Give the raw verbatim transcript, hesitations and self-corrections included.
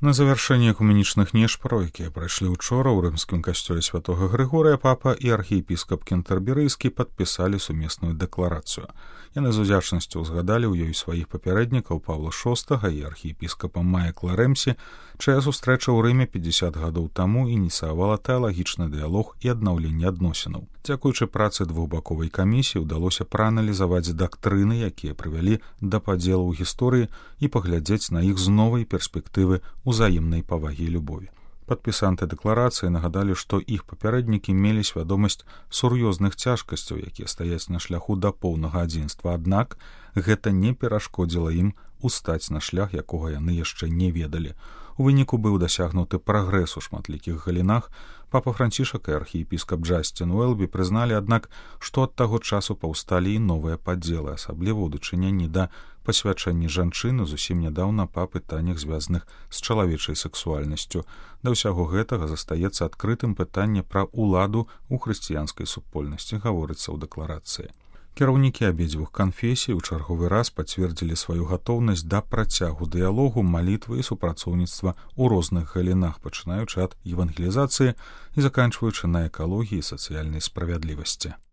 На завяршэнне экуменічных нешпараў, якія прайшлі ўчора ў рымскім касцёле святога Грыгорыя, папа і архіепіскап Кентэрберыйскі падпісалі сумесную дэкларацыю. Яны з удзячнасцю ўзгадалі ў ёй сваіх папярэднікаў Паўла шостага і архіепіскапа Майкла Рэмсі, чая сустрэча ў Рыме пятьдесят гадоў таму ініцыявала тэалагічны дыялог і аднаўленне адносінаў. Дзякуючы працы двухбаковай камісіі ўдалося прааналізаваць дактрыны, якія прывялі да падзелу ў гісторыі, і паглядзець на іх з новай перспектывы узаемнай павагі і любові. Падпісанты дэкларацыі нагадалі, што іх папярэднікі мелі свядомасць сур'ёзных цяжкасцяў, якія стаяць на шляху да поўнага адзінства, аднак гэта не перашкодзіла ім устаць на шлях, якога яны яшчэ не ведалі. У выніку быў дасягнуты прагрэс у шматлікіх галінах. Папа Францішак і архіепіскап Джасцін Уэлбі прызналі, аднак, што ад таго часу паўсталі і новыя падзелы, асабліва ў дачыненні да пасвячэння жанчыны зусім нядаўна па пытаннях, звязаных з чалавечай сексуальнасцю. Да ўсяго гэтага застаецца адкрытым пытанне пра ўладу ў хрысціянскай супольнасці, гаворыцца ў дэкларацыі. Кіраўнікі абедзвюх канфесій у чарговы раз пацвердзілі сваю гатоўнасць да працягу дыялогу, малітвы і супрацоўніцтва ў розных галінах, пачынаючы ад евангелізацыі і заканчваючы на экалогіі і сацыяльнай справядлівасці.